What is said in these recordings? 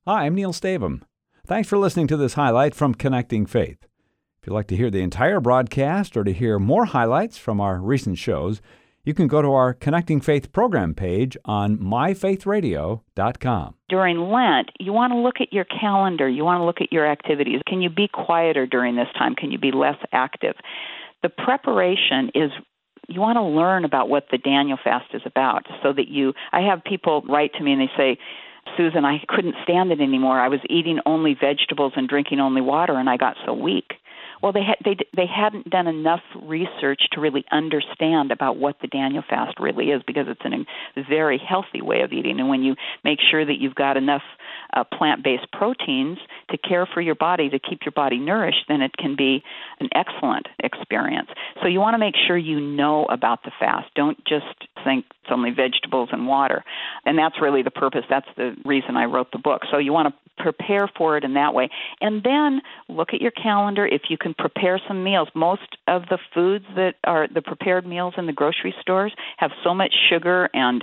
Hi, I'm Neil Stavum. Thanks for listening to this highlight from Connecting Faith. If you'd like to hear the entire broadcast or to hear more highlights from our recent shows, you can go to our Connecting Faith program page on myfaithradio.com. During Lent, you want to look at your calendar. You want to look at your activities. Can you be quieter during this time? Can you be less active? The preparation is you want to learn about what the Daniel fast is about so that I have people write to me and they say, Susan, I couldn't stand it anymore. I was eating only vegetables and drinking only water, and I got so weak. Well, they hadn't done enough research to really understand about what the Daniel fast really is, because it's a very healthy way of eating. And when you make sure that you've got enough plant-based proteins to care for your body, to keep your body nourished, then it can be an excellent experience. So you want to make sure you know about the fast. Don't just think it's only vegetables and water. And that's really the purpose. That's the reason I wrote the book. So you want to prepare for it in that way. And then look at your calendar. If you can prepare some meals, most of the foods that are the prepared meals in the grocery stores have so much sugar and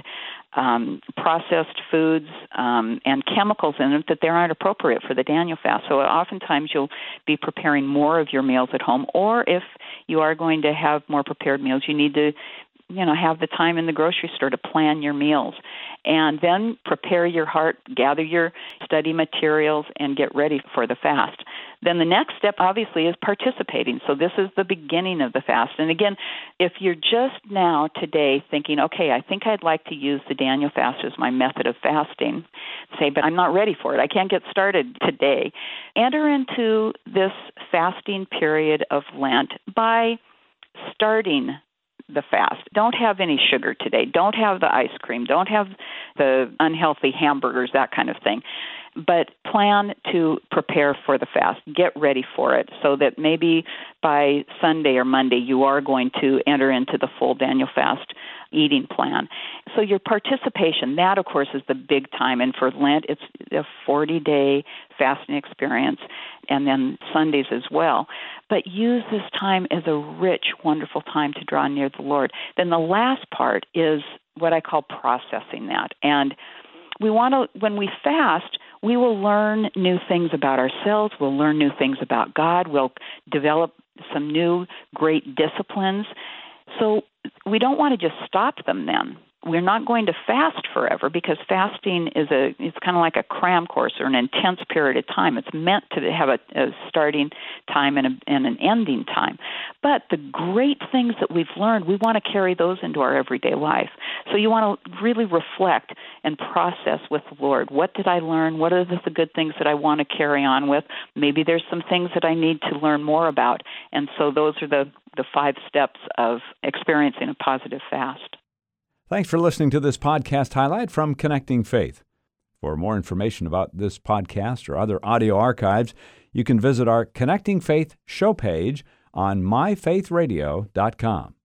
processed foods and chemicals in it that they aren't appropriate for the Daniel fast. So oftentimes you'll be preparing more of your meals at home, or if you are going to have more prepared meals, you need to have the time in the grocery store to plan your meals. And then prepare your heart, gather your study materials, and get ready for the fast. Then the next step, obviously, is participating. So this is the beginning of the fast. And again, if you're just now today thinking, okay, I think I'd like to use the Daniel fast as my method of fasting, say, but I'm not ready for it. I can't get started today. Enter into this fasting period of Lent by starting the fast. Don't have any sugar today. Don't have the ice cream. Don't have the unhealthy hamburgers, that kind of thing. But plan to prepare for the fast. Get ready for it so that maybe by Sunday or Monday you are going to enter into the full Daniel fast eating plan. So your participation, that of course is the big time. And for Lent, it's a 40-day fasting experience, and then Sundays as well. But use this time as a rich, wonderful time to draw near the Lord. Then the last part is what I call processing that. And we want to, when we fast, we will learn new things about ourselves. We'll learn new things about God. We'll develop some new great disciplines. So we don't want to just stop them then. We're not going to fast forever, because fasting it's kind of like a cram course or an intense period of time. It's meant to have a starting time and an ending time. But the great things that we've learned, we want to carry those into our everyday life. So you want to really reflect and process with the Lord. What did I learn? What are the good things that I want to carry on with? Maybe there's some things that I need to learn more about. And so those are the 5 steps of experiencing a positive fast. Thanks for listening to this podcast highlight from Connecting Faith. For more information about this podcast or other audio archives, you can visit our Connecting Faith show page on myfaithradio.com.